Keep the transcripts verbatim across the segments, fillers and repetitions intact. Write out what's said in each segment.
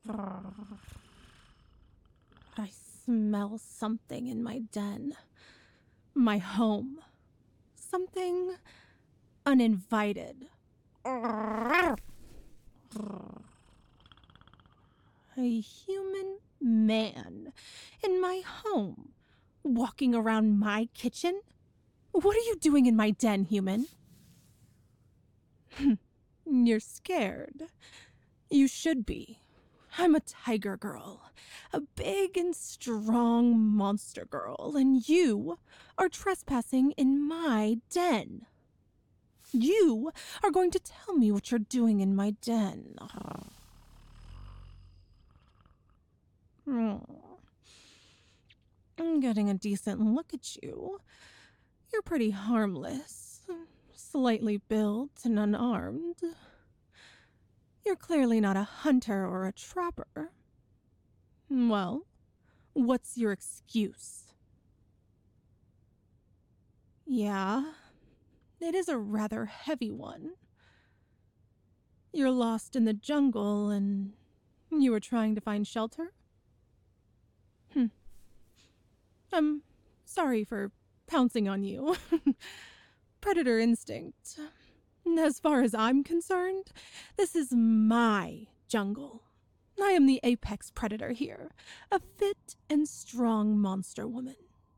I smell something in my den. My home. Something uninvited. A human man in my home, walking around my kitchen? What are you doing in my den, human? You're scared. You should be. I'm a tiger girl, a big and strong monster girl, and you are trespassing in my den. You are going to tell me what you're doing in my den. I'm getting a decent look at you. You're pretty harmless, slightly built and unarmed. You're clearly not a hunter or a trapper. Well, what's your excuse? Yeah, it is a rather heavy one. You're lost in the jungle and you were trying to find shelter? Hmm. I'm sorry for pouncing on you. Predator instinct. As far as I'm concerned, this is my jungle. I am the apex predator here, a fit and strong monster woman.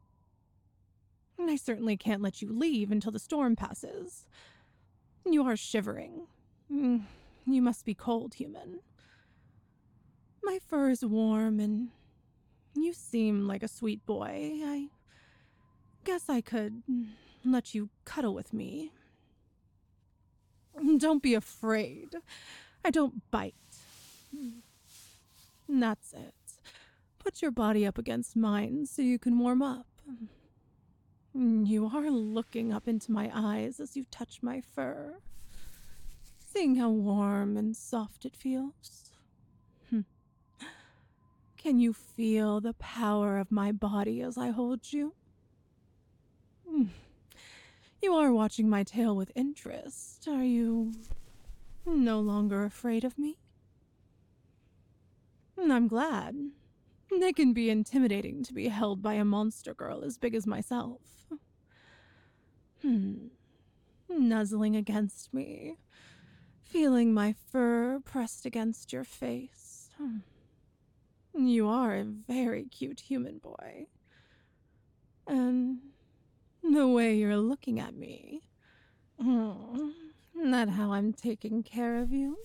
I certainly can't let you leave until the storm passes. You are shivering. You must be cold, human. My fur is warm and you seem like a sweet boy. I guess I could let you cuddle with me. Don't be afraid. I don't bite. That's it. Put your body up against mine so you can warm up. You are looking up into my eyes as you touch my fur, seeing how warm and soft it feels. Can you feel the power of my body as I hold you? You are watching my tail with interest. Are you no longer afraid of me? I'm glad. It can be intimidating to be held by a monster girl as big as myself. Hmm. Nuzzling against me, feeling my fur pressed against your face. You are a very cute human boy. And the way you're looking at me. Oh, not how I'm taking care of you.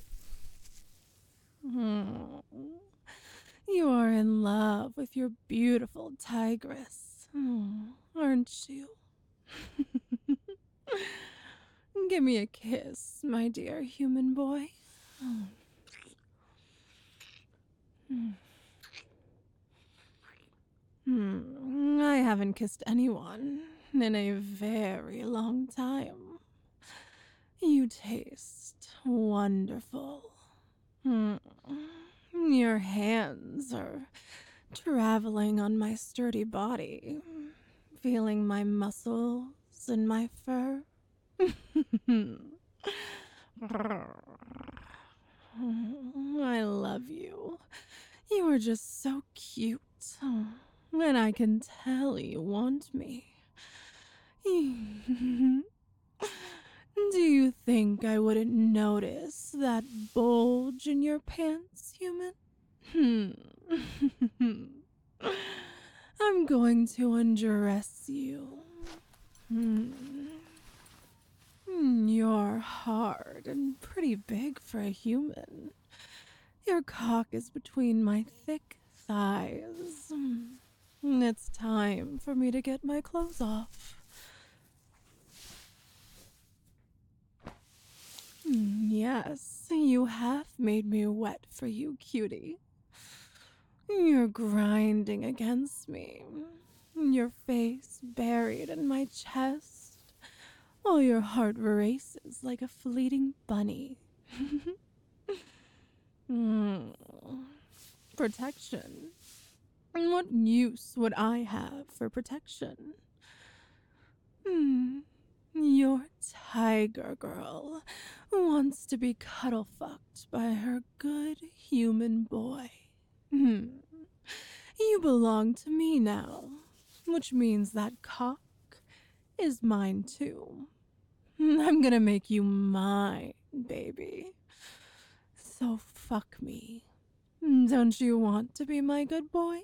Oh, you are in love with your beautiful tigress, oh, aren't you? Give me a kiss, my dear human boy. Oh. Hmm. I haven't kissed anyone in a very long time. You taste wonderful. Hmm. Your hands are traveling on my sturdy body, feeling my muscles and my fur. I love you. You are just so cute. And I can tell you want me. Do you think I wouldn't notice that bulge in your pants, human? Hmm. I'm going to undress you. Hmm. You're hard and pretty big for a human. Your cock is between my thick thighs. It's time for me to get my clothes off. Yes, you have made me wet for you, cutie. You're grinding against me, your face buried in my chest, while your heart races like a fleeting bunny. mm. Protection. What use would I have for protection? Hmm. Your tiger girl wants to be cuddle fucked by her good human boy. Hmm. You belong to me now, which means that cock is mine too. I'm gonna make you mine, baby. So fuck me. Don't you want to be my good boy?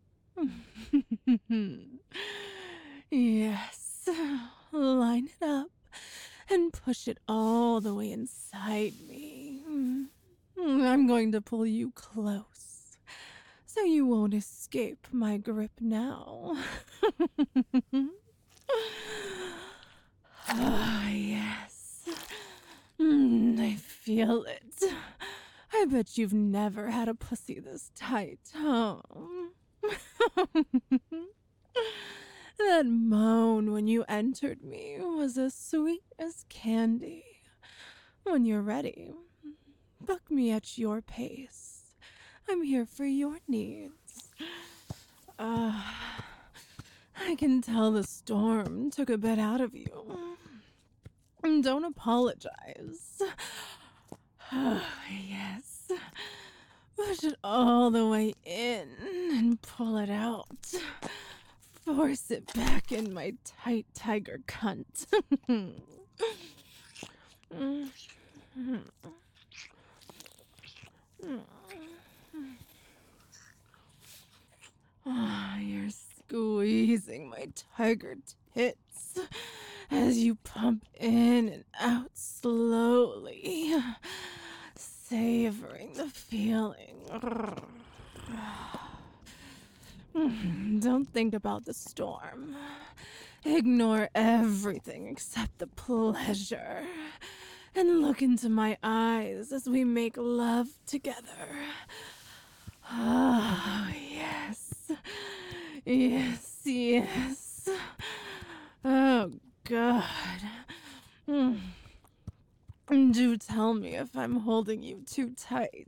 Yes. Line it up and push it all the way inside me. I'm going to pull you close so you won't escape my grip now. Ah, yes. Mm, I feel it. I bet you've never had a pussy this tight, huh? That moan when you entered me was as sweet as candy. When you're ready, fuck me at your pace. I'm here for your needs. Uh, I can tell the storm took a bit out of you. Don't apologize. Yes. Push it all the way in and pull it out. Force it back in my tight tiger cunt. Oh, you're squeezing my tiger tits as you pump in and out slowly, savoring the feeling. Don't think about the storm. Ignore everything except the pleasure. And look into my eyes as we make love together. Ah, oh, yes. Yes, yes. Oh, God. Mm. Do tell me if I'm holding you too tight.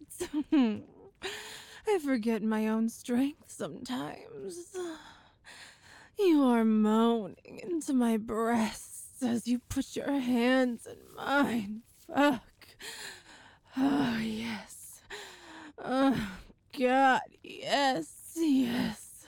I forget my own strength sometimes. You are moaning into my breasts as you put your hands in mine. Fuck. Oh, yes. Oh, God, yes, yes.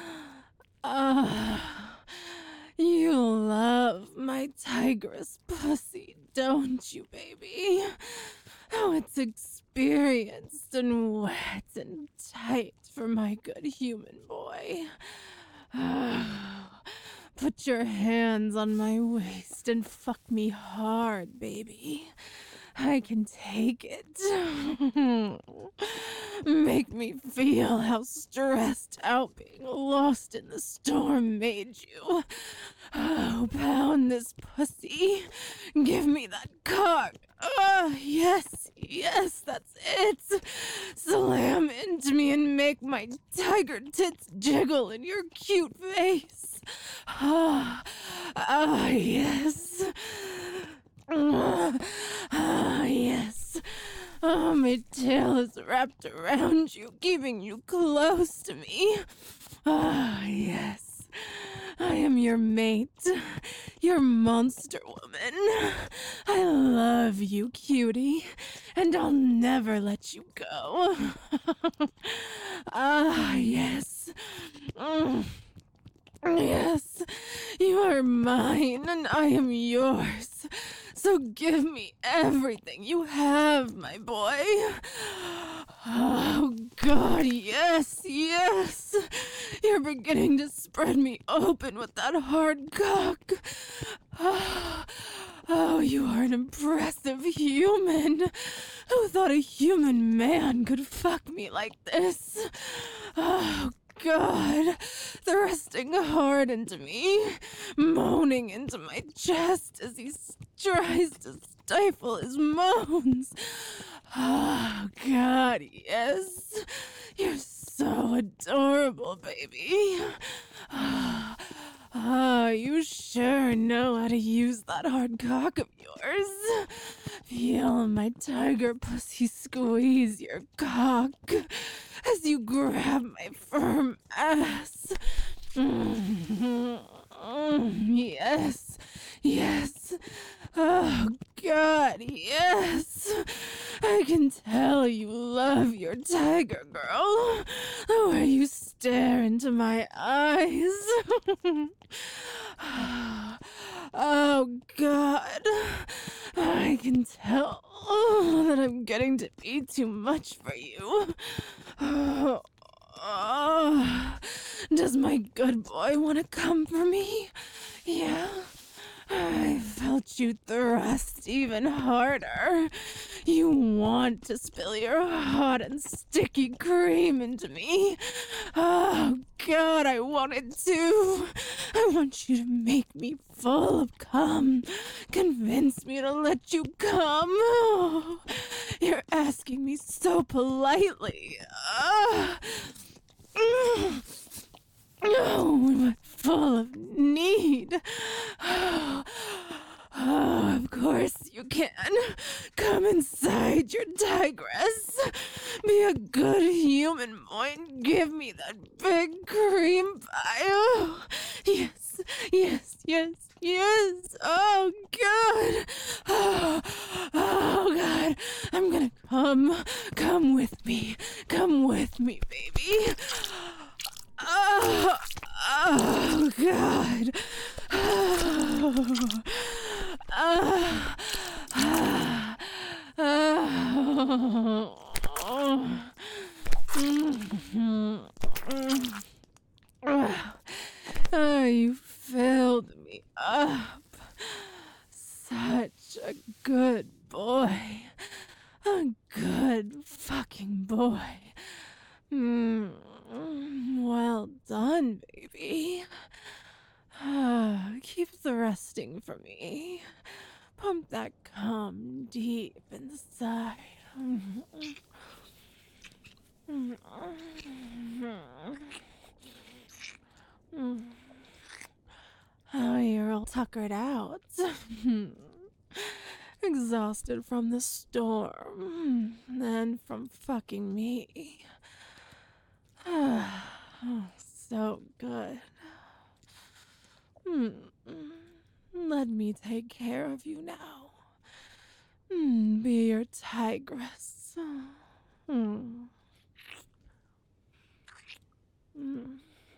Ah. You love my tigress pussy, don't you, baby? How it's experienced and wet and tight for my good human boy. Put your hands on my waist and fuck me hard, baby. I can take it. Make me feel how stressed out being lost in the storm made you. Oh, pound this pussy. Give me that cock. Oh, yes, yes, that's it. Slam into me and make my tiger tits jiggle in your cute face. Ah, ah, yes. Ah, yes. Oh, my tail is wrapped around you, keeping you close to me. Ah, yes. I am your mate, your monster woman. I love you, cutie, and I'll never let you go. Ah, yes. Mm. Yes, you are mine and I am yours. So give me everything you have, my boy. Oh, God, yes, yes. You're beginning to spread me open with that hard cock. Oh, oh, you are an impressive human. Who thought a human man could fuck me like this? Oh, God, thrusting hard into me, moaning into my chest as he tries to stifle his moans. Oh, God, yes. You're so adorable, baby. Ah, oh, you sure know how to use that hard cock of yours. Feel my tiger pussy squeeze your cock as you grab my firm ass. Mm-hmm. Yes, Yes. Oh, God, yes. I can tell you love your tiger girl. The way you stare into my eyes. Oh, God. I can tell that I'm getting to be too much for you. Oh, oh. Does my good boy want to come for me? Yeah. I felt you thrust even harder. You want to spill your hot and sticky cream into me. Oh, God, I want it too. I want you to make me full of cum. Convince me to let you come. Oh, you're asking me so politely. Uh, Oh, I'm full of need. Oh, oh, of course you can. Come inside your tigress. Be a good human boy and give me that big cream pie. Oh, yes, yes, yes, yes. Oh, God. Oh, oh, God. I'm gonna come. Come with me. Come with me, baby. Oh, oh God. Oh, oh, oh, oh, you filled me up. Such a good boy. A good fucking boy. Mm, well done, baby. Ah, keep thrusting for me. Pump that cum deep inside. Oh, you're all tuckered out. Exhausted from the storm and from fucking me. Oh, so good. Hmm. Let me take care of you now. Hmm, be your tigress. Hmm. Hmm.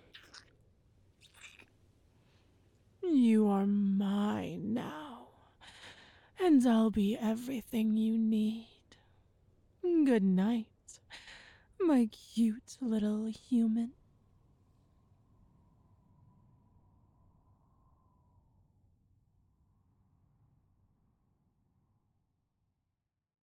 You are mine now, and I'll be everything you need. Good night, my cute little human.